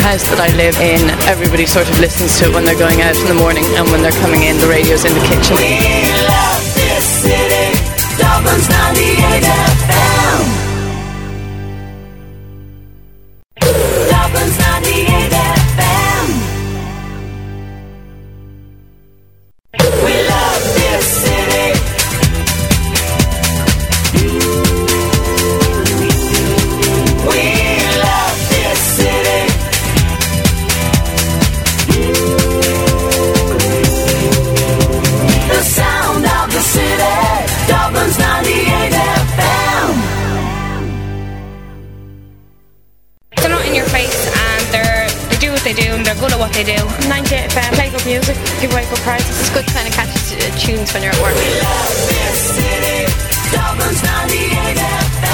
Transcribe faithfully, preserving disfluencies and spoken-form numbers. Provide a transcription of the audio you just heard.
house that I live in, everybody sort of listens to it when they're going out in the morning, and when they're coming in, the radio's in the kitchen. We love this city, Dublin's ninety-eight F M. Dublin's ninety-eight F M. We love this city. We love this city. The sound of the city, Dublin's ninety-eight F M. They're not in your face, and they're they do what they do, and they're good at what they do. ninety-eight F M, play good music, give away good prizes. It's good kind of catchy tunes when you're at work. We love this city, Dublin's ninety-eight F M.